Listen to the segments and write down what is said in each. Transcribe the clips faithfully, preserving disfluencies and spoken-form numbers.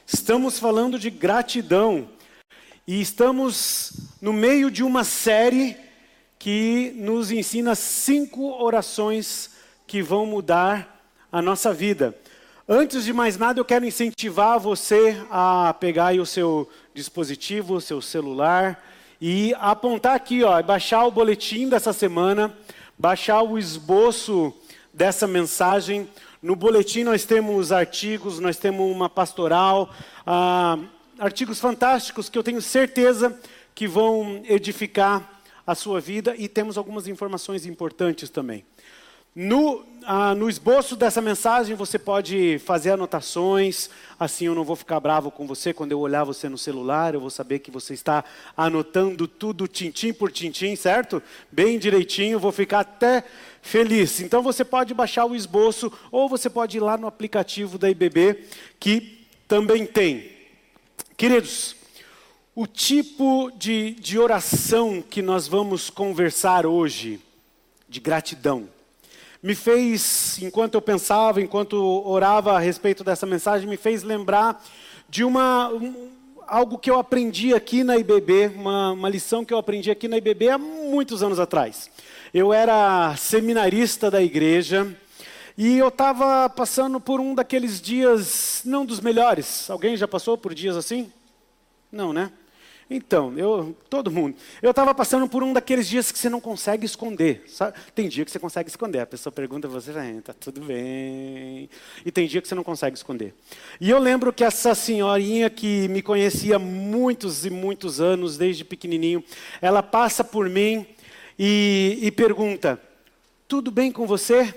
Estamos falando de gratidão e estamos no meio de uma série que nos ensina cinco orações que vão mudar a nossa vida. Antes de mais nada, eu quero incentivar você a pegar aí o seu dispositivo, o seu celular e apontar aqui, ó, baixar o boletim dessa semana, baixar o esboço dessa mensagem. No boletim nós temos artigos, nós temos uma pastoral, ah, artigos fantásticos que eu tenho certeza que vão edificar a sua vida e temos algumas informações importantes também. No, ah, no esboço dessa mensagem você pode fazer anotações, assim eu não vou ficar bravo com você quando eu olhar você no celular, eu vou saber que você está anotando tudo tintim por tintim, certo? Bem direitinho, vou ficar até feliz. Então você pode baixar o esboço ou você pode ir lá no aplicativo da I B B que também tem. Queridos, o tipo de, de oração que nós vamos conversar hoje, de gratidão, me fez, enquanto eu pensava, enquanto orava a respeito dessa mensagem, me fez lembrar de uma, um, algo que eu aprendi aqui na I B B, uma, uma lição que eu aprendi aqui na I B B há muitos anos atrás. Eu era seminarista da igreja e eu estava passando por um daqueles dias, não dos melhores. Alguém já passou por dias assim? Não, né? Então, eu, todo mundo. Eu estava passando por um daqueles dias que você não consegue esconder. Sabe? Tem dia que você consegue esconder. A pessoa pergunta, você vai, tá tudo bem. E tem dia que você não consegue esconder. E eu lembro que essa senhorinha que me conhecia muitos e muitos anos, desde pequenininho, ela passa por mim e, e pergunta, tudo bem com você?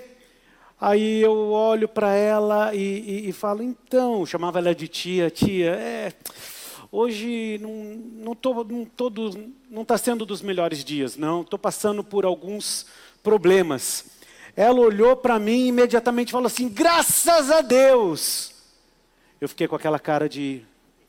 Aí eu olho para ela e, e, e falo, então, chamava ela de tia, tia, é... Hoje não não tô, não tô do, não está sendo dos melhores dias, não. Estou passando por alguns problemas. Ela olhou para mim e imediatamente falou assim, graças a Deus. Eu fiquei com aquela cara de,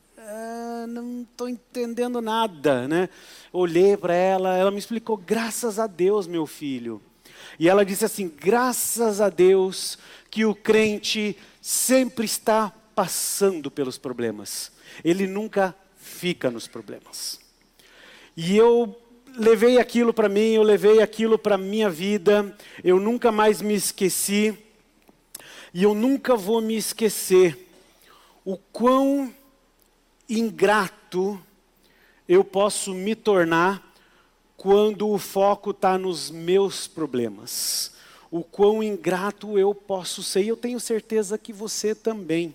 ah, não estou entendendo nada, né? Olhei para ela, ela me explicou, graças a Deus, meu filho. E ela disse assim, graças a Deus que o crente sempre está passando pelos problemas. Ele nunca fica nos problemas. E eu levei aquilo para mim, eu levei aquilo para a minha vida, eu nunca mais me esqueci, e eu nunca vou me esquecer o quão ingrato eu posso me tornar quando o foco está nos meus problemas. O quão ingrato eu posso ser, e eu tenho certeza que você também.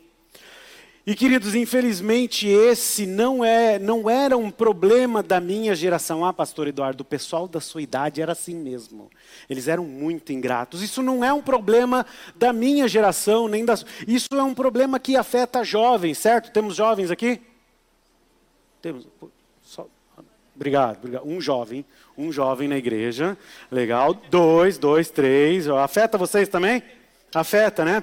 E queridos, infelizmente esse não, é, não era um problema da minha geração. Ah, pastor Eduardo, o pessoal da sua idade era assim mesmo. Eles eram muito ingratos. Isso não é um problema da minha geração, nem da... Isso é um problema que afeta jovens, certo? Temos jovens aqui? Temos. Só... Obrigado, obrigado. Um jovem, um jovem na igreja. Legal. Dois, dois, três. Afeta vocês também? Afeta, né?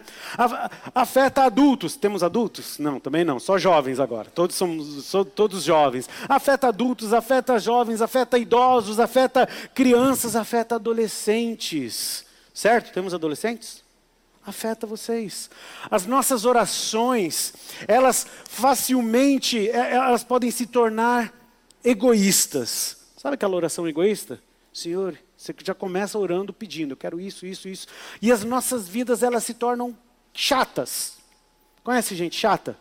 Afeta adultos. Temos adultos? Não, também não. Só jovens agora. Todos somos todos jovens. Afeta adultos, afeta jovens, afeta idosos, afeta crianças, afeta adolescentes. Certo? Temos adolescentes? Afeta vocês. As nossas orações, elas facilmente, elas podem se tornar egoístas. Sabe aquela oração egoísta? Senhor, você já começa orando pedindo, eu quero isso, isso, isso. E as nossas vidas, elas se tornam chatas. Conhece gente chata?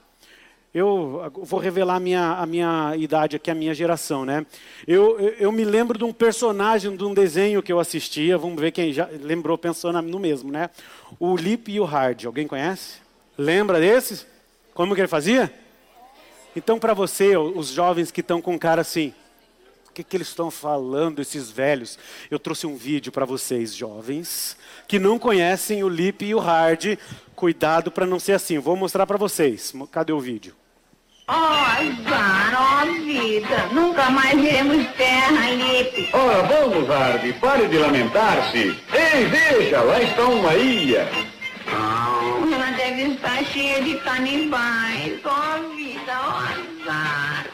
Eu vou revelar a minha, a minha idade aqui, a minha geração, né? Eu, eu, eu me lembro de um personagem, de um desenho que eu assistia, vamos ver quem já lembrou, pensou no mesmo, né? O Lip e o Hard, alguém conhece? Lembra desses? Como que ele fazia? Então, para você, os jovens que estão com cara assim, o que, que eles estão falando, esses velhos? Eu trouxe um vídeo para vocês, jovens, que não conhecem o Lip e o Hard. Cuidado para não ser assim. Vou mostrar para vocês. Cadê o vídeo? Ó, azar, ó vida. Nunca mais veremos terra, Lip. Ora, vamos, Hard. Pare de lamentar-se. Ei, veja, lá está uma ilha. Oh, ela deve estar cheia de canibais. Ó vida, ó azar.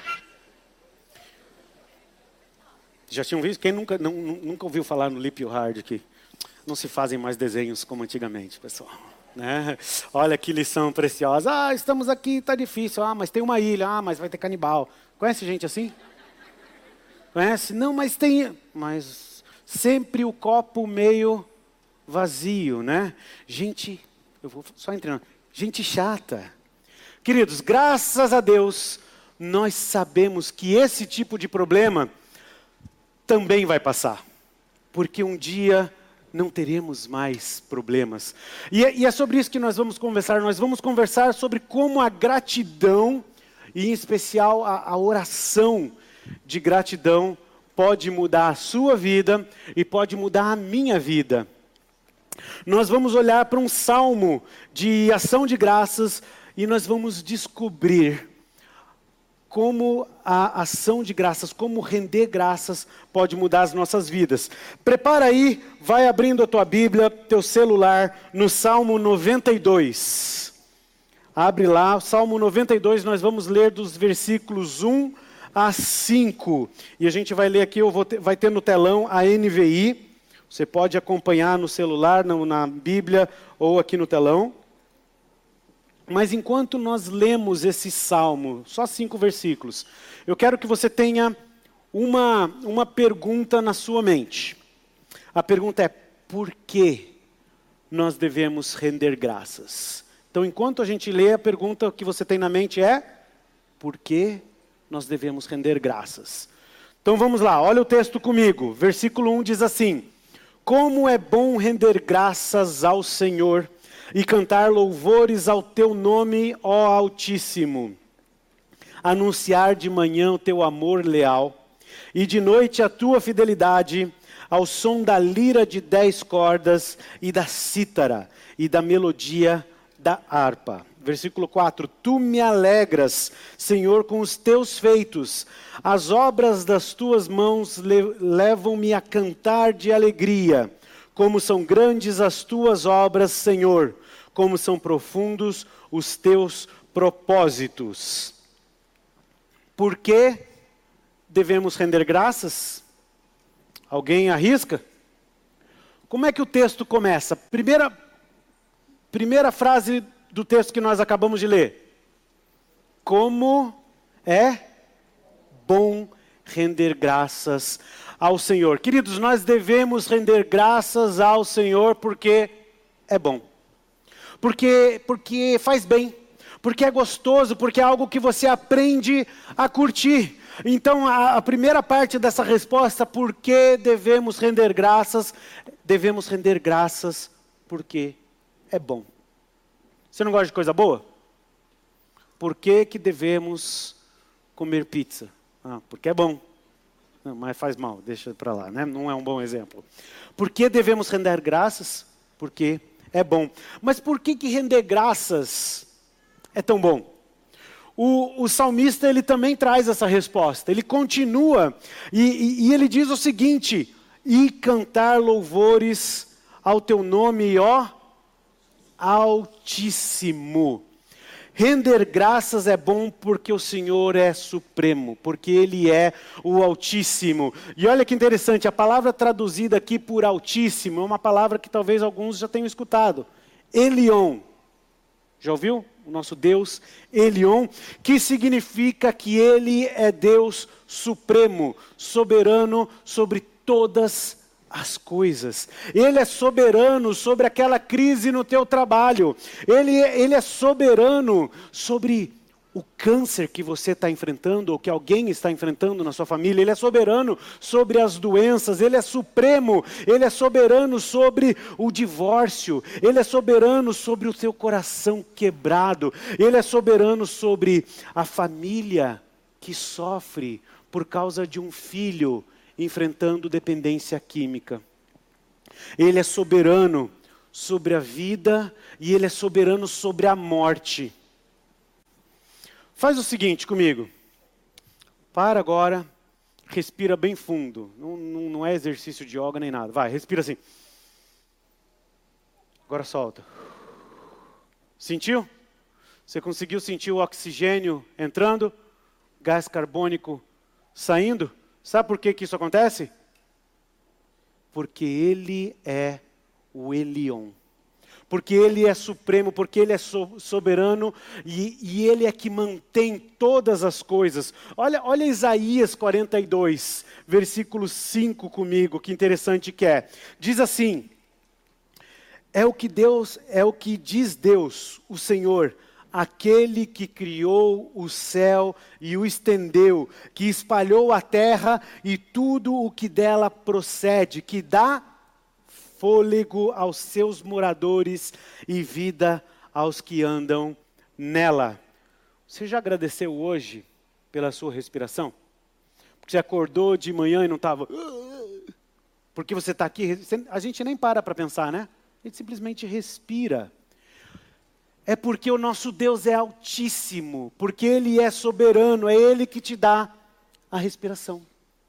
Já tinham visto? Quem nunca, não, nunca ouviu falar no Lip e o Hard aqui? Não se fazem mais desenhos como antigamente, pessoal. Né? Olha que lição preciosa. Ah, estamos aqui, está difícil. Ah, mas tem uma ilha. Ah, mas vai ter canibal. Conhece gente assim? Conhece? Não, mas tem... Mas sempre o copo meio vazio, né? Gente... Eu vou só entrando. Gente chata. Queridos, graças a Deus, nós sabemos que esse tipo de problema também vai passar. Porque um dia não teremos mais problemas. E é, e é sobre isso que nós vamos conversar. Nós vamos conversar sobre como a gratidão, e em especial a, a oração de gratidão, pode mudar a sua vida e pode mudar a minha vida. Nós vamos olhar para um salmo de ação de graças e nós vamos descobrir como a ação de graças, como render graças pode mudar as nossas vidas. Prepara aí, vai abrindo a tua Bíblia, teu celular, no Salmo noventa e dois. Abre lá, o Salmo noventa e dois, nós vamos ler dos versículos um a cinco. E a gente vai ler aqui, eu vou ter, vai ter no telão a N V I. Você pode acompanhar no celular, na, na Bíblia ou aqui no telão. Mas enquanto nós lemos esse salmo, só cinco versículos, eu quero que você tenha uma, uma pergunta na sua mente. A pergunta é, por que nós devemos render graças? Então, enquanto a gente lê, a pergunta que você tem na mente é, por que nós devemos render graças? Então vamos lá, olha o texto comigo. Versículo um diz assim, como é bom render graças ao Senhor, e cantar louvores ao teu nome, ó Altíssimo. Anunciar de manhã o teu amor leal, e de noite a tua fidelidade, ao som da lira de dez cordas, e da cítara, e da melodia da harpa. Versículo quatro, tu me alegras, Senhor, com os teus feitos, as obras das tuas mãos le- levam-me a cantar de alegria. Como são grandes as tuas obras, Senhor, como são profundos os teus propósitos. Por que devemos render graças? Alguém arrisca? Como é que o texto começa? Primeira, primeira frase do texto que nós acabamos de ler. Como é bom render graças ao Senhor. Queridos, nós devemos render graças ao Senhor porque é bom. Porque, porque faz bem. Porque é gostoso, porque é algo que você aprende a curtir. Então, a, a primeira parte dessa resposta, por que devemos render graças? Devemos render graças porque é bom. Você não gosta de coisa boa? Por que que devemos comer pizza? Ah, porque é bom. Não, mas faz mal, deixa para lá, né? Não é um bom exemplo. Por que devemos render graças? Porque é bom. Mas por que que render graças é tão bom? O, o salmista, ele também traz essa resposta. Ele continua e, e, e ele diz o seguinte, e cantar louvores ao teu nome, ó Altíssimo. Render graças é bom porque o Senhor é supremo, porque Ele é o Altíssimo. E olha que interessante, a palavra traduzida aqui por Altíssimo é uma palavra que talvez alguns já tenham escutado. Elion. Já ouviu? O nosso Deus, Elion, que significa que Ele é Deus supremo, soberano sobre todas as coisas. Ele é soberano sobre aquela crise no teu trabalho. Ele, ele é soberano sobre o câncer que você está enfrentando, ou que alguém está enfrentando na sua família. Ele é soberano sobre as doenças. Ele é supremo. Ele é soberano sobre o divórcio. Ele é soberano sobre o teu coração quebrado. Ele é soberano sobre a família que sofre por causa de um filho enfrentando dependência química. Ele é soberano sobre a vida e Ele é soberano sobre a morte. Faz o seguinte comigo. Para agora, respira bem fundo. Não, não, não é exercício de yoga nem nada. Vai, respira assim. Agora solta. Sentiu? Você conseguiu sentir o oxigênio entrando? Gás carbônico saindo? Sabe por que que isso acontece? Porque Ele é o Elion. porque Ele é supremo, porque Ele é so- soberano e, e Ele é que mantém todas as coisas. Olha, olha Isaías quarenta e dois, versículo cinco comigo, que interessante que é. Diz assim: é o que Deus, é o que diz Deus, o Senhor, aquele que criou o céu e o estendeu, que espalhou a terra e tudo o que dela procede, que dá fôlego aos seus moradores e vida aos que andam nela. Você já agradeceu hoje pela sua respiração? Porque você acordou de manhã e não estava... Porque você está aqui, a gente nem para para pensar, né? A gente simplesmente respira. É porque o nosso Deus é altíssimo, porque Ele é soberano, é Ele que te dá a respiração.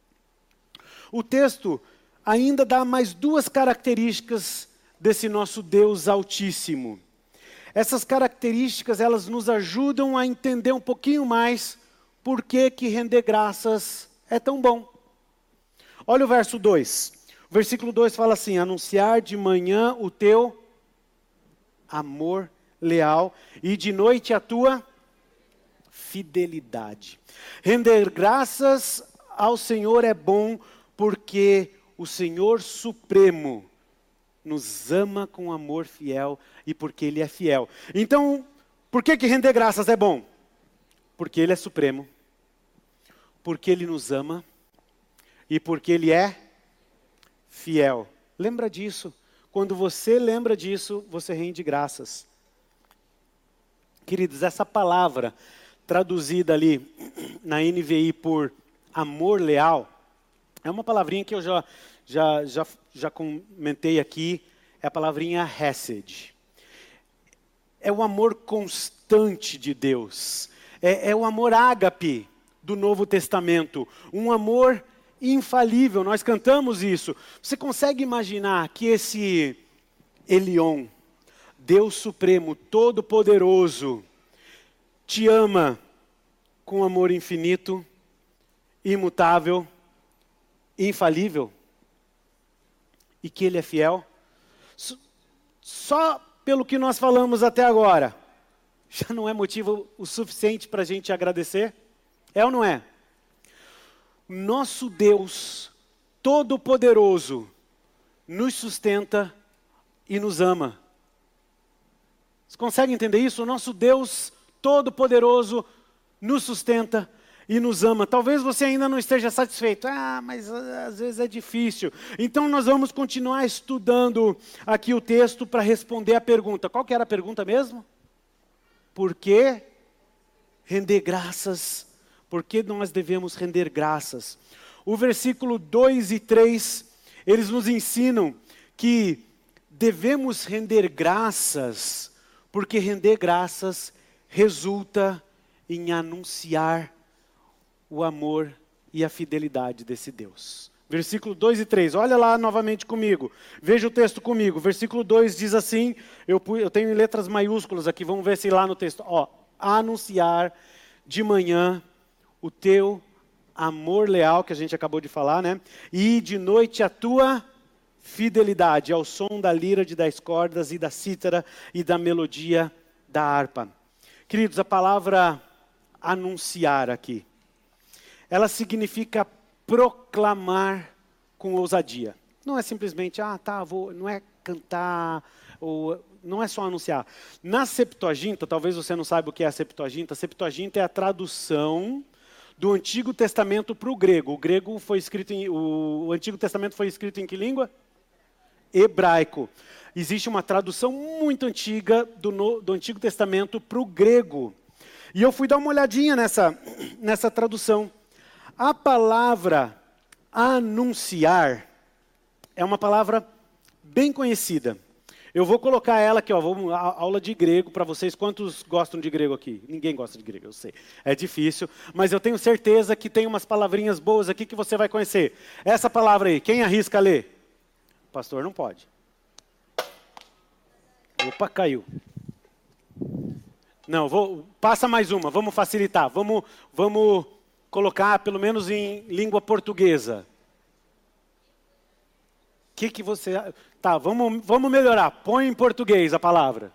O texto ainda dá mais duas características desse nosso Deus altíssimo. Essas características, elas nos ajudam a entender um pouquinho mais por que que render graças é tão bom. Olha o verso dois. O versículo dois fala assim: anunciar de manhã o teu amor leal e de noite a tua fidelidade. Render graças ao Senhor é bom porque o Senhor Supremo nos ama com amor fiel e porque Ele é fiel. Então, por que que render graças é bom? Porque Ele é supremo, porque Ele nos ama e porque Ele é fiel. Lembra disso. Quando você lembra disso, você rende graças. Queridos, essa palavra traduzida ali na N V I por amor leal, é uma palavrinha que eu já, já, já, já comentei aqui, é a palavrinha hesed. É o amor constante de Deus. É, é o amor ágape do Novo Testamento. Um amor infalível, nós cantamos isso. Você consegue imaginar que esse Elion, Deus Supremo, Todo-Poderoso, te ama com amor infinito, imutável, infalível, e que Ele é fiel? Só pelo que nós falamos até agora, já não é motivo o suficiente para a gente agradecer? É ou não é? Nosso Deus Todo-Poderoso nos sustenta e nos ama. Você consegue entender isso? O nosso Deus Todo-Poderoso nos sustenta e nos ama. Talvez você ainda não esteja satisfeito. Ah, mas às vezes é difícil. Então nós vamos continuar estudando aqui o texto para responder a pergunta. Qual que era a pergunta mesmo? Por que render graças? Por que nós devemos render graças? O versículo dois e três, eles nos ensinam que devemos render graças, porque render graças resulta em anunciar o amor e a fidelidade desse Deus. Versículo dois e três, olha lá novamente comigo. Veja o texto comigo. Versículo dois diz assim, eu, eu tenho em letras maiúsculas aqui, vamos ver se lá no texto. Ó, anunciar de manhã o teu amor leal, que a gente acabou de falar, né? E de noite a tua fidelidade, ao som da lira de dez cordas e da cítara e da melodia da harpa. Queridos, a palavra anunciar aqui, ela significa proclamar com ousadia. Não é simplesmente, ah, tá, vou, não é cantar, ou não é só anunciar. Na Septuaginta, talvez você não saiba o que é a Septuaginta, a Septuaginta é a tradução do Antigo Testamento para o grego. O grego foi escrito em, o, o Antigo Testamento foi escrito em que língua? Hebraico. Existe uma tradução muito antiga do, no, do Antigo Testamento para o grego. E eu fui dar uma olhadinha nessa, nessa tradução. A palavra anunciar é uma palavra bem conhecida. Eu vou colocar ela aqui, ó, vamos, a, aula de grego para vocês. Quantos gostam de grego aqui? Ninguém gosta de grego, eu sei. É difícil, mas eu tenho certeza que tem umas palavrinhas boas aqui que você vai conhecer. Essa palavra aí, quem arrisca ler? Pastor, não pode. Opa, caiu. Não, vou, passa mais uma, vamos facilitar. Vamos, vamos colocar pelo menos em língua portuguesa. Que que você, Tá, vamos, vamos melhorar. Põe em português a palavra.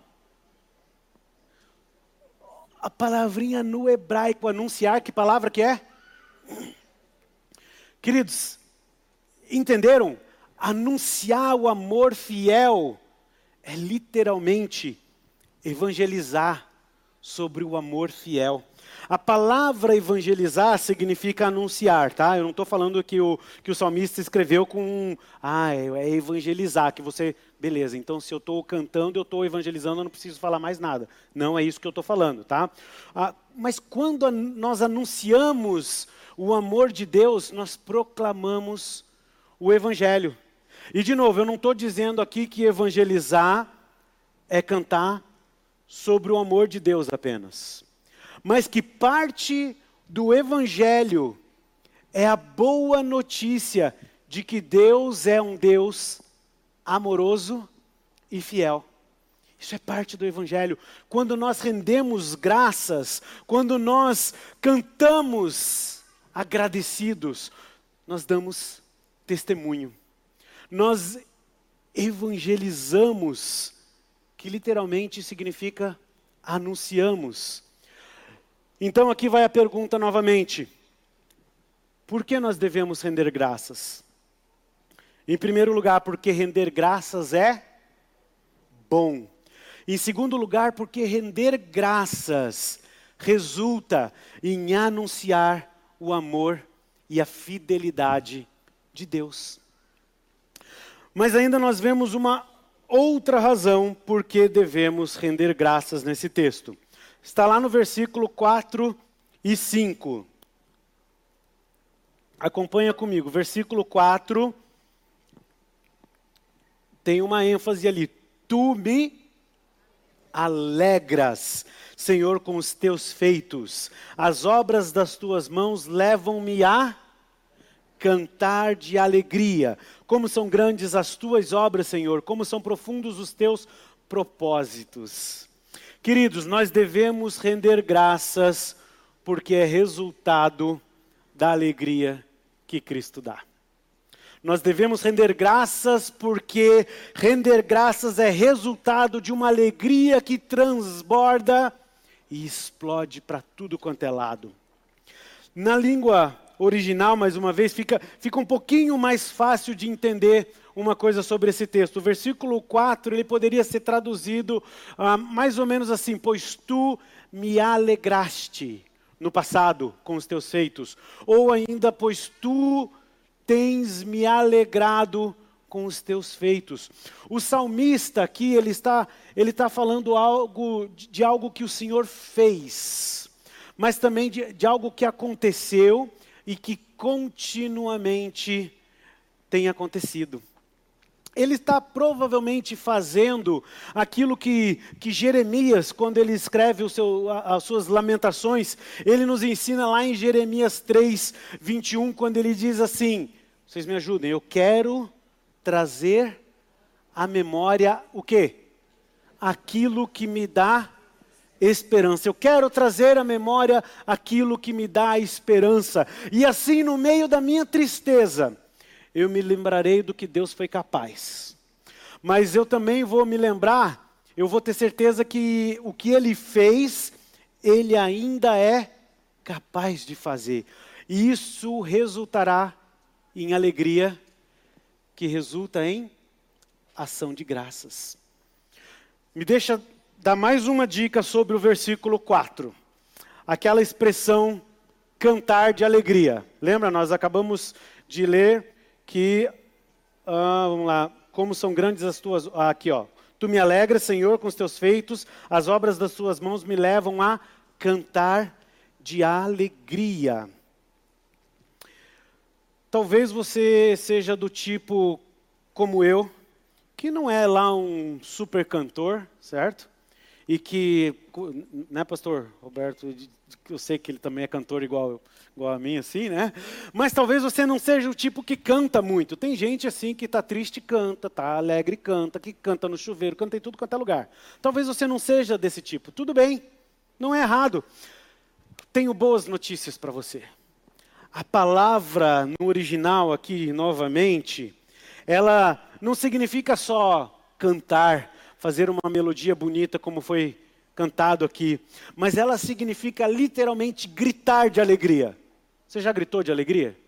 A palavrinha no hebraico, anunciar, que palavra que é? Queridos, entenderam? Anunciar o amor fiel é literalmente evangelizar sobre o amor fiel. A palavra evangelizar significa anunciar, tá? Eu não estou falando que o, que o salmista escreveu com, ah, é evangelizar, que você, beleza, então se eu estou cantando, eu estou evangelizando, eu não preciso falar mais nada. Não é isso que eu estou falando, tá? Ah, mas quando a, nós anunciamos o amor de Deus, nós proclamamos o evangelho. E de novo, eu não estou dizendo aqui que evangelizar é cantar sobre o amor de Deus apenas. Mas que parte do evangelho é a boa notícia de que Deus é um Deus amoroso e fiel. Isso é parte do evangelho. Quando nós rendemos graças, quando nós cantamos agradecidos, nós damos testemunho. Nós evangelizamos, que literalmente significa anunciamos. Então aqui vai a pergunta novamente. Por que nós devemos render graças? Em primeiro lugar, porque render graças é bom. Em segundo lugar, porque render graças resulta em anunciar o amor e a fidelidade de Deus. Mas ainda nós vemos uma outra razão por que devemos render graças nesse texto. Está lá no versículo quatro e cinco. Acompanha comigo. Versículo quatro tem uma ênfase ali. Tu me alegras, Senhor, com os teus feitos. As obras das tuas mãos levam-me a cantar de alegria. Como são grandes as tuas obras, Senhor, como são profundos os teus propósitos. Queridos, nós devemos render graças porque é resultado da alegria que Cristo dá. Nós devemos render graças porque render graças é resultado de uma alegria que transborda e explode para tudo quanto é lado. Na língua original, mais uma vez, fica, fica um pouquinho mais fácil de entender uma coisa sobre esse texto. O versículo quatro, ele poderia ser traduzido ah, mais ou menos assim: pois tu me alegraste no passado com os teus feitos. Ou ainda, pois tu tens me alegrado com os teus feitos. O salmista aqui, ele está, ele está falando algo, de algo que o Senhor fez, mas também de, de algo que aconteceu e que continuamente tem acontecido. Ele está provavelmente fazendo aquilo que, que Jeremias, quando ele escreve o seu, as suas lamentações, ele nos ensina lá em Jeremias três, vinte e um, quando ele diz assim, vocês me ajudem, eu quero trazer à memória o quê? Aquilo que me dá esperança. Eu quero trazer à memória aquilo que me dá esperança. E assim, no meio da minha tristeza, eu me lembrarei do que Deus foi capaz. Mas eu também vou me lembrar, eu vou ter certeza que o que Ele fez, Ele ainda é capaz de fazer. E isso resultará em alegria, que resulta em ação de graças. Me deixa dar mais uma dica sobre o versículo quatro. Aquela expressão, cantar de alegria. Lembra, nós acabamos de ler que, ah, vamos lá, como são grandes as tuas, ah, aqui ó, tu me alegras, Senhor, com os teus feitos, as obras das tuas mãos me levam a cantar de alegria. Talvez você seja do tipo como eu, que não é lá um super cantor, certo? E que, né, pastor Roberto, eu sei que ele também é cantor igual, igual a mim, assim, né? Mas talvez você não seja o tipo que canta muito. Tem gente assim que está triste e canta, está alegre e canta, que canta no chuveiro, canta em tudo quanto é lugar. Talvez você não seja desse tipo. Tudo bem, não é errado. Tenho boas notícias para você. A palavra no original aqui, novamente, ela não significa só cantar, fazer uma melodia bonita como foi cantado aqui, mas ela significa literalmente gritar de alegria. Você já gritou de alegria?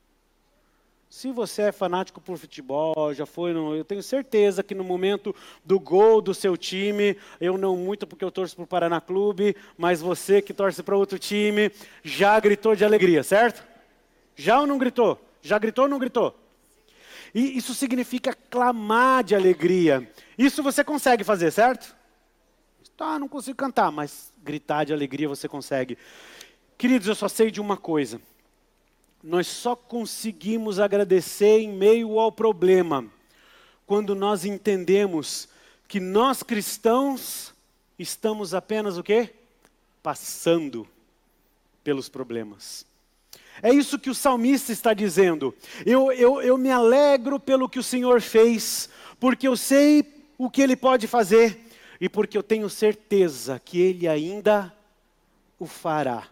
Se você é fanático por futebol, já foi, no, eu tenho certeza que no momento do gol do seu time, eu não muito porque eu torço para o Paraná Clube, mas você que torce para outro time, já gritou de alegria, certo? Já ou não gritou? Já gritou ou não gritou? E isso significa clamar de alegria. Isso você consegue fazer, certo? Tá, não consigo cantar, mas gritar de alegria você consegue. Queridos, eu só sei de uma coisa. Nós só conseguimos agradecer em meio ao problema quando nós entendemos que nós cristãos estamos apenas o quê? Passando pelos problemas. É isso que o salmista está dizendo. Eu, eu, eu me alegro pelo que o Senhor fez, porque eu sei o que Ele pode fazer e porque eu tenho certeza que Ele ainda o fará.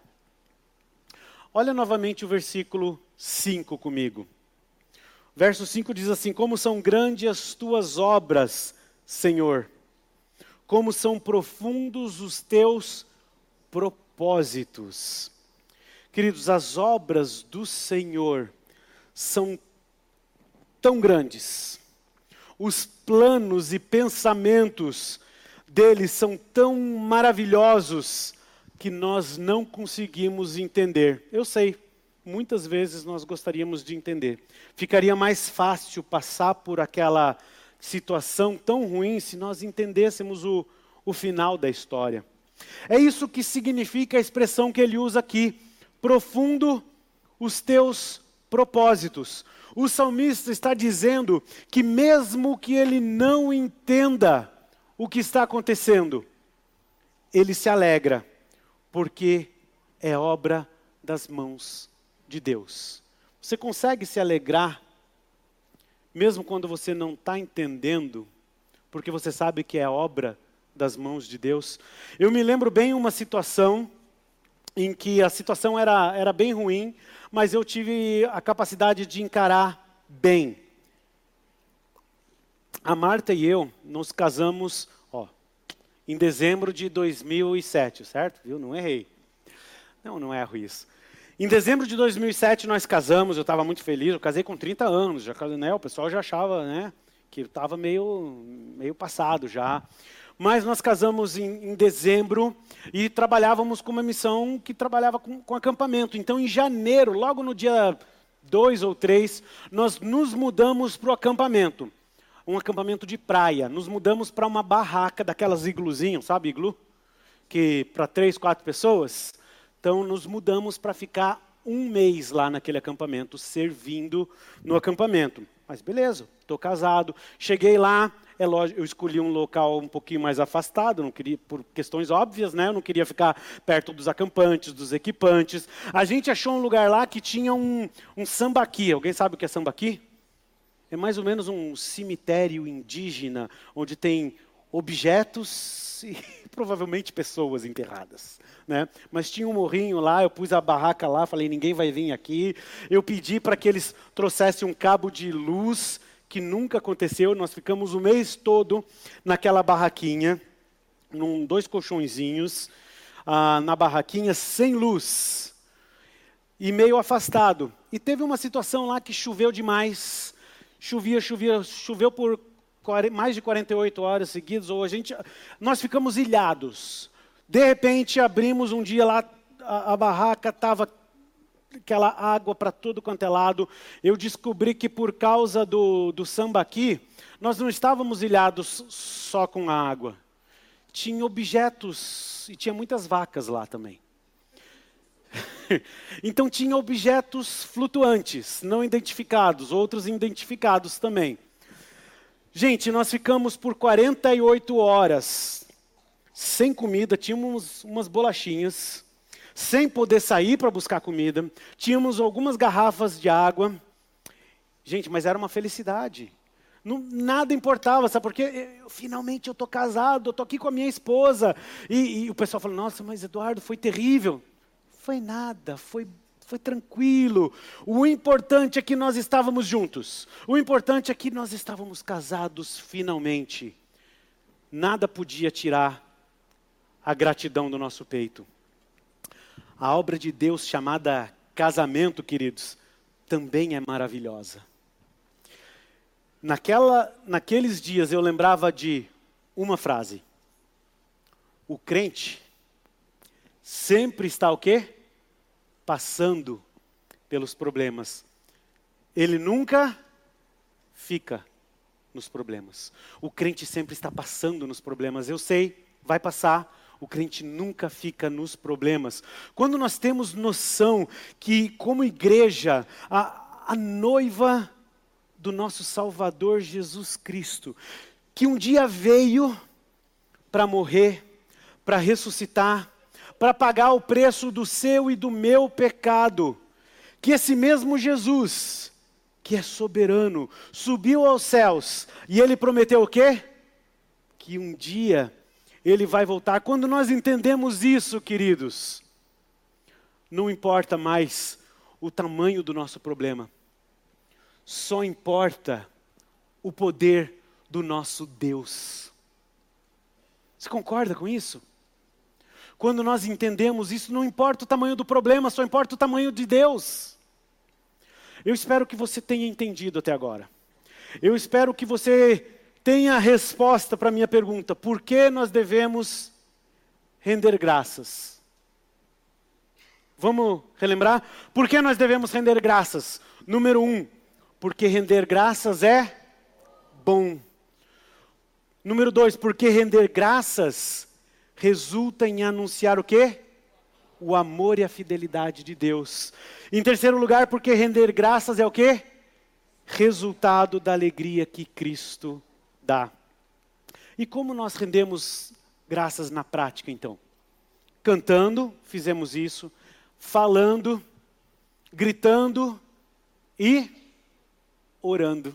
Olha novamente o versículo cinco comigo. Verso cinco diz assim: como são grandes as tuas obras, Senhor, como são profundos os teus propósitos. Queridos, as obras do Senhor são tão grandes, os planos e pensamentos dele são tão maravilhosos, que nós não conseguimos entender. Eu sei, muitas vezes nós gostaríamos de entender. Ficaria mais fácil passar por aquela situação tão ruim se nós entendêssemos o, o final da história. É isso que significa a expressão que ele usa aqui, profundo os teus propósitos. O salmista está dizendo que mesmo que ele não entenda o que está acontecendo, ele se alegra, porque é obra das mãos de Deus. Você consegue se alegrar, mesmo quando você não está entendendo, porque você sabe que é obra das mãos de Deus? Eu me lembro bem uma situação, em que a situação era, era bem ruim, mas eu tive a capacidade de encarar bem. A Marta e eu nos casamos, ó, em dezembro de dois mil e sete, certo? Viu? Não errei. Não, não erro isso. Em dezembro de dois mil e sete nós casamos, eu estava muito feliz, eu casei com trinta anos, já, né, o pessoal já achava, né, que estava meio, meio passado já. Mas nós casamos em, em dezembro e trabalhávamos com uma missão que trabalhava com, com acampamento. Então, em janeiro, logo no dia dois ou três, nós nos mudamos para o acampamento. Um acampamento de praia. Nos mudamos para uma barraca daquelas igluzinhas, sabe iglu? Que para três, quatro pessoas. Então, nos mudamos para ficar um mês lá naquele acampamento, servindo no acampamento. Mas beleza, estou casado. Cheguei lá. É lógico, eu escolhi um local um pouquinho mais afastado, não queria, por questões óbvias, né? Eu não queria ficar perto dos acampantes, dos equipantes. A gente achou um lugar lá que tinha um, um sambaqui. Alguém sabe o que é sambaqui? É mais ou menos um cemitério indígena, onde tem objetos e provavelmente pessoas enterradas, né? Mas tinha um morrinho lá, eu pus a barraca lá, falei, ninguém vai vir aqui. Eu pedi para que eles trouxessem um cabo de luz, que nunca aconteceu. Nós ficamos o mês todo naquela barraquinha, num dois colchõezinhos, ah, na barraquinha, sem luz, e meio afastado. E teve uma situação lá que choveu demais, chovia, chovia, choveu por mais de quarenta e oito horas seguidas, ou a gente, nós ficamos ilhados. De repente, abrimos um dia lá, a, a barraca estava aquela água para todo quanto é lado. Eu descobri que por causa do, do sambaqui, nós não estávamos ilhados só com a água. Tinha objetos, e tinha muitas vacas lá também. Então tinha objetos flutuantes, não identificados, outros identificados também. Gente, nós ficamos por quarenta e oito horas sem comida, tínhamos umas bolachinhas, sem poder sair para buscar comida, tínhamos algumas garrafas de água. Gente, mas era uma felicidade. Não, nada importava, sabe por quê? Eu, finalmente eu estou casado, eu estou aqui com a minha esposa. E, e o pessoal falou, nossa, mas Eduardo, foi terrível. Foi nada, foi, foi tranquilo. O importante é que nós estávamos juntos. O importante é que nós estávamos casados finalmente. Nada podia tirar a gratidão do nosso peito. A obra de Deus chamada casamento, queridos, também é maravilhosa. Naquela, naqueles dias eu lembrava de uma frase. O crente sempre está o quê? Passando pelos problemas. Ele nunca fica nos problemas. O crente sempre está passando nos problemas. Eu sei, vai passar. O crente nunca fica nos problemas. Quando nós temos noção que, como igreja, a, a noiva do nosso Salvador Jesus Cristo, que um dia veio para morrer, para ressuscitar, para pagar o preço do seu e do meu pecado, que esse mesmo Jesus, que é soberano, subiu aos céus, e Ele prometeu o quê? Que um dia Ele vai voltar. Quando nós entendemos isso, queridos, não importa mais o tamanho do nosso problema, só importa o poder do nosso Deus. Você concorda com isso? Quando nós entendemos isso, não importa o tamanho do problema, só importa o tamanho de Deus. Eu espero que você tenha entendido até agora. Eu espero que você tenha a resposta para a minha pergunta. Por que nós devemos render graças? Vamos relembrar? Por que nós devemos render graças? Número um, porque render graças é bom. Número dois, porque render graças resulta em anunciar o quê? O amor e a fidelidade de Deus. Em terceiro lugar, porque render graças é o quê? Resultado da alegria que Cristo dá. E como nós rendemos graças na prática, então? Cantando, fizemos isso. Falando, gritando e orando.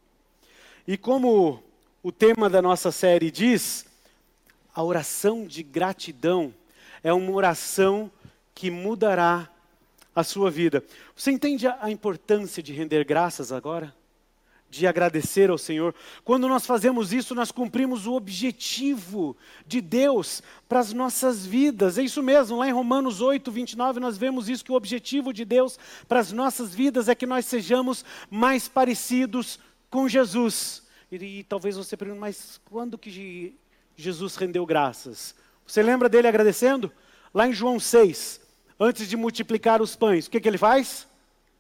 E como o tema da nossa série diz, a oração de gratidão é uma oração que mudará a sua vida. Você entende a importância de render graças agora? De agradecer ao Senhor? Quando nós fazemos isso, nós cumprimos o objetivo de Deus para as nossas vidas. É isso mesmo, lá em Romanos oito, vinte e nove, nós vemos isso, que o objetivo de Deus para as nossas vidas é que nós sejamos mais parecidos com Jesus. E, e talvez você pergunte, mas quando que Jesus rendeu graças? Você lembra dele agradecendo? Lá em João seis, antes de multiplicar os pães, o que, que ele faz?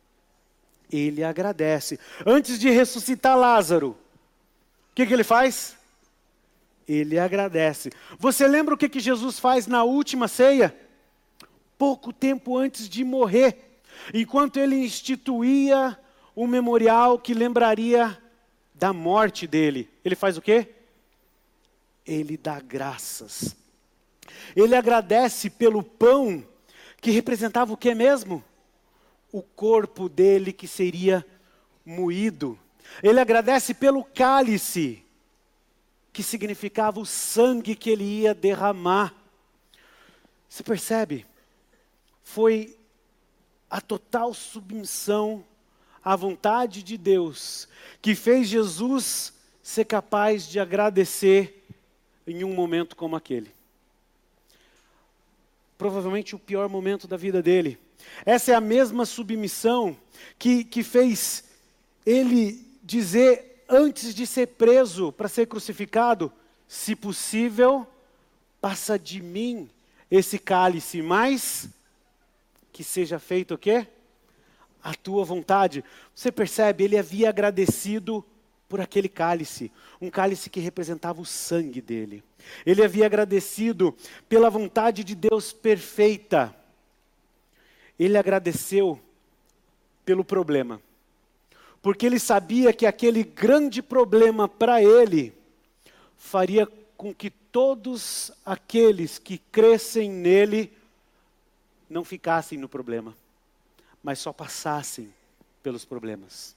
Ele agradece. Antes de ressuscitar Lázaro, o que, que ele faz? Ele agradece. Você lembra o que, que Jesus faz na última ceia? Pouco tempo antes de morrer, enquanto ele instituía um memorial que lembraria da morte dele, ele faz o quê? Ele dá graças. Ele agradece pelo pão que representava o que mesmo? O corpo dele que seria moído. Ele agradece pelo cálice, que significava o sangue que ele ia derramar. Você percebe? Foi a total submissão à vontade de Deus que fez Jesus ser capaz de agradecer em um momento como aquele. Provavelmente o pior momento da vida dele. Essa é a mesma submissão que, que fez ele dizer, antes de ser preso para ser crucificado, se possível, passa de mim esse cálice, mas que seja feito o quê? A tua vontade. Você percebe, ele havia agradecido por aquele cálice, um cálice que representava o sangue dele. Ele havia agradecido pela vontade de Deus perfeita. Ele agradeceu pelo problema, porque ele sabia que aquele grande problema para ele faria com que todos aqueles que crescem nele não ficassem no problema, mas só passassem pelos problemas.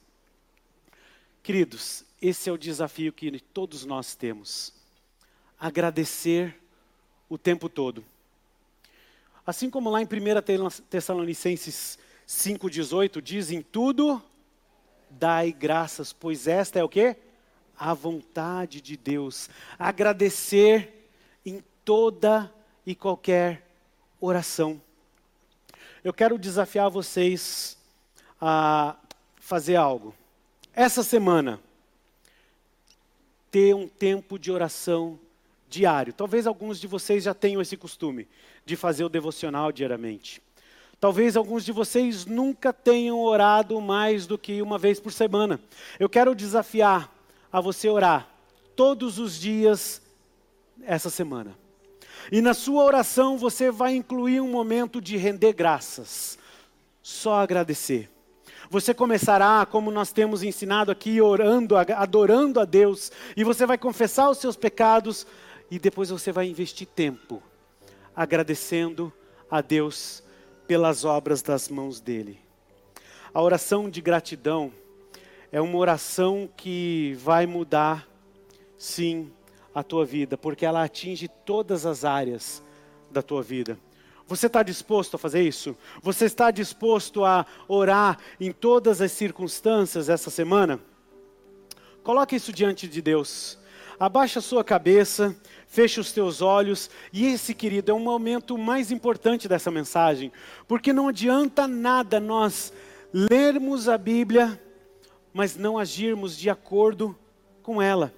Queridos, esse é o desafio que todos nós temos. Agradecer o tempo todo. Assim como lá em primeira Tessalonicenses cinco, dezoito diz: em tudo dai graças, pois esta é o quê? A vontade de Deus. Agradecer em toda e qualquer oração. Eu quero desafiar vocês a fazer algo. Essa semana, ter um tempo de oração diário. Talvez alguns de vocês já tenham esse costume de fazer o devocional diariamente. Talvez alguns de vocês nunca tenham orado mais do que uma vez por semana. Eu quero desafiar a você orar todos os dias essa semana. E na sua oração você vai incluir um momento de render graças. Só agradecer. Você começará, como nós temos ensinado aqui, orando, adorando a Deus. E você vai confessar os seus pecados. E depois você vai investir tempo agradecendo a Deus pelas obras das mãos dele. A oração de gratidão é uma oração que vai mudar, sim, a tua vida, porque ela atinge todas as áreas da tua vida. Você está disposto a fazer isso? Você está disposto a orar em todas as circunstâncias essa semana? Coloque isso diante de Deus. Abaixa a sua cabeça, feche os teus olhos. E esse, querido, é um momento mais importante dessa mensagem. Porque não adianta nada nós lermos a Bíblia, mas não agirmos de acordo com ela.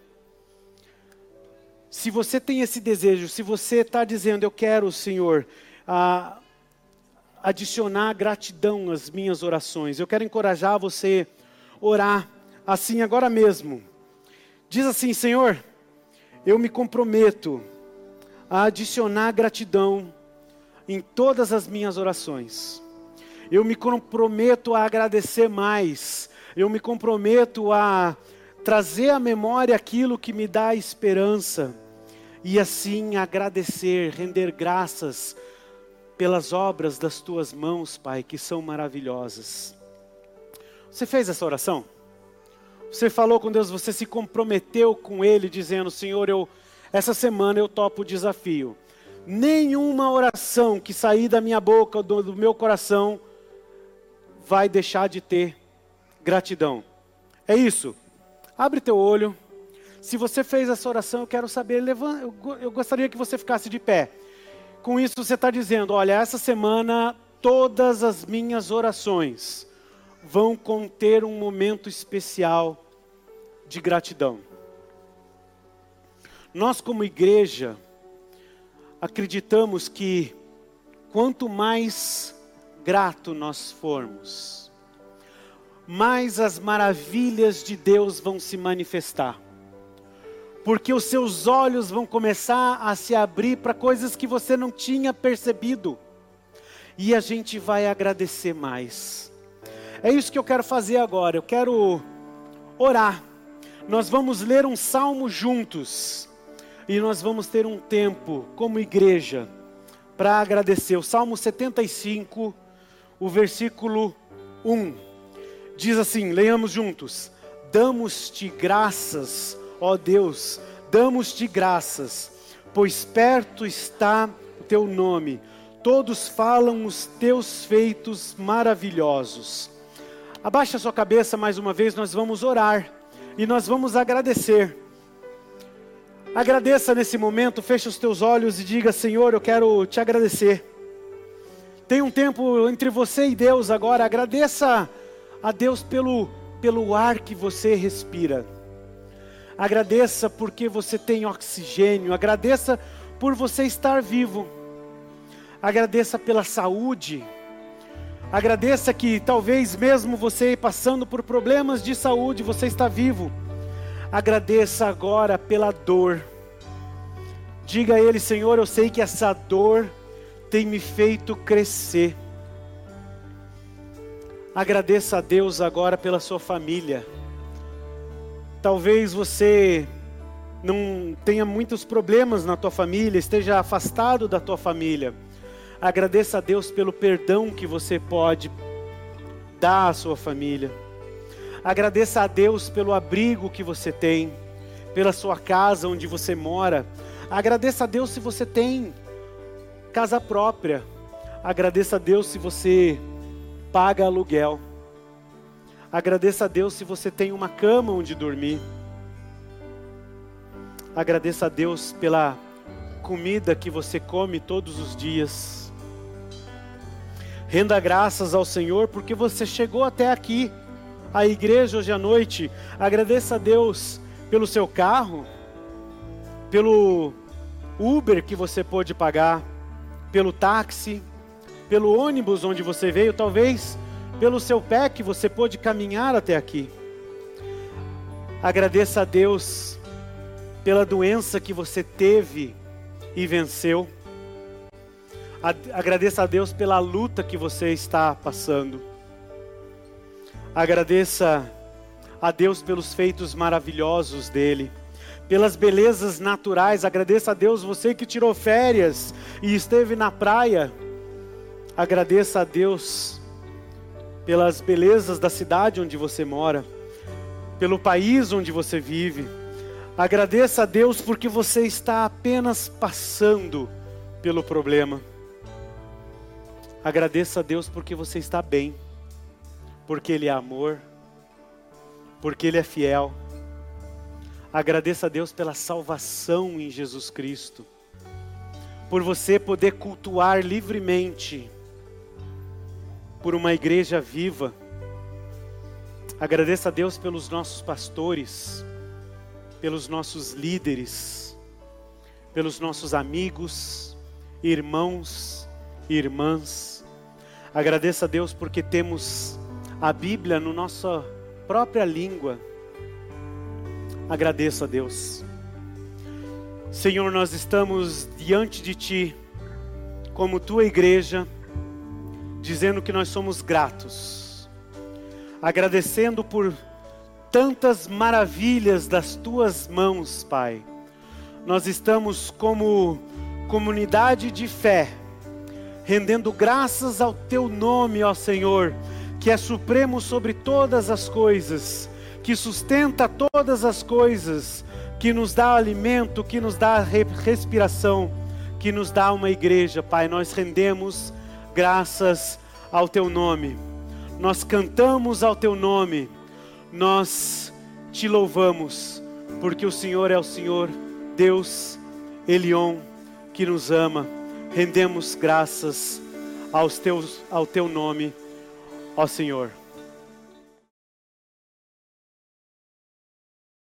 Se você tem esse desejo, se você está dizendo, eu quero, Senhor, a, adicionar gratidão às minhas orações. Eu quero encorajar você a orar assim agora mesmo. Diz assim: Senhor, eu me comprometo a adicionar gratidão em todas as minhas orações. Eu me comprometo a agradecer mais. Eu me comprometo a trazer à memória aquilo que me dá esperança. E assim agradecer, render graças pelas obras das tuas mãos, Pai, que são maravilhosas. Você fez essa oração? Você falou com Deus, você se comprometeu com Ele, dizendo: Senhor, eu, essa semana eu topo o desafio. Nenhuma oração que sair da minha boca, do, do meu coração, vai deixar de ter gratidão. É isso. Abre teu olho. Se você fez essa oração, eu quero saber, levanta, eu, eu gostaria que você ficasse de pé. Com isso você está dizendo: olha, essa semana todas as minhas orações vão conter um momento especial de gratidão. Nós, como igreja, acreditamos que quanto mais grato nós formos, mais as maravilhas de Deus vão se manifestar. Porque os seus olhos vão começar a se abrir para coisas que você não tinha percebido. E a gente vai agradecer mais. É isso que eu quero fazer agora. Eu quero orar. Nós vamos ler um salmo juntos. E nós vamos ter um tempo como igreja para agradecer. O Salmo setenta e cinco, o versículo um. Diz assim, leiamos juntos. Damos-te graças, ó Deus, damos-te graças, pois perto está o teu nome. Todos falam os teus feitos maravilhosos. Abaixa a sua cabeça mais uma vez, nós vamos orar e nós vamos agradecer. Agradeça nesse momento, feche os teus olhos e diga: Senhor, eu quero te agradecer. Tem um tempo entre você e Deus agora. Agradeça a Deus pelo, pelo ar que você respira. Agradeça porque você tem oxigênio. Agradeça por você estar vivo. Agradeça pela saúde. Agradeça que talvez mesmo você passando por problemas de saúde, você está vivo. Agradeça agora pela dor. Diga a Ele: Senhor, eu sei que essa dor tem me feito crescer. Agradeça a Deus agora pela sua família. Talvez você não tenha muitos problemas na tua família, esteja afastado da tua família. Agradeça a Deus pelo perdão que você pode dar à sua família. Agradeça a Deus pelo abrigo que você tem, pela sua casa onde você mora. Agradeça a Deus se você tem casa própria. Agradeça a Deus se você paga aluguel. Agradeça a Deus se você tem uma cama onde dormir. Agradeça a Deus pela comida que você come todos os dias. Renda graças ao Senhor porque você chegou até aqui, à igreja hoje à noite. Agradeça a Deus pelo seu carro, pelo Uber que você pôde pagar, pelo táxi, pelo ônibus onde você veio, talvez pelo seu pé que você pôde caminhar até aqui. Agradeça a Deus pela doença que você teve e venceu. Agradeça a Deus pela luta que você está passando. Agradeça a Deus pelos feitos maravilhosos dele, pelas belezas naturais. Agradeça a Deus você que tirou férias e esteve na praia. Agradeça a Deus pelas belezas da cidade onde você mora, pelo país onde você vive. Agradeça a Deus porque você está apenas passando pelo problema. Agradeça a Deus porque você está bem, porque Ele é amor, porque Ele é fiel. Agradeça a Deus pela salvação em Jesus Cristo, por você poder cultuar livremente, por uma igreja viva. Agradeça a Deus pelos nossos pastores, pelos nossos líderes, pelos nossos amigos, irmãos e irmãs. Agradeça a Deus porque temos a Bíblia na nossa própria língua. Agradeça a Deus. Senhor, nós estamos diante de Ti, como Tua igreja, dizendo que nós somos gratos, agradecendo por tantas maravilhas das Tuas mãos, Pai. Nós estamos como comunidade de fé, rendendo graças ao Teu nome, ó Senhor, que é supremo sobre todas as coisas, que sustenta todas as coisas, que nos dá alimento, que nos dá respiração, que nos dá uma igreja, Pai. Nós rendemos graças ao Teu nome, nós cantamos ao Teu nome, nós Te louvamos, porque o Senhor é o Senhor, Deus, Elion, que nos ama. Rendemos graças aos teus, ao Teu nome, ó Senhor.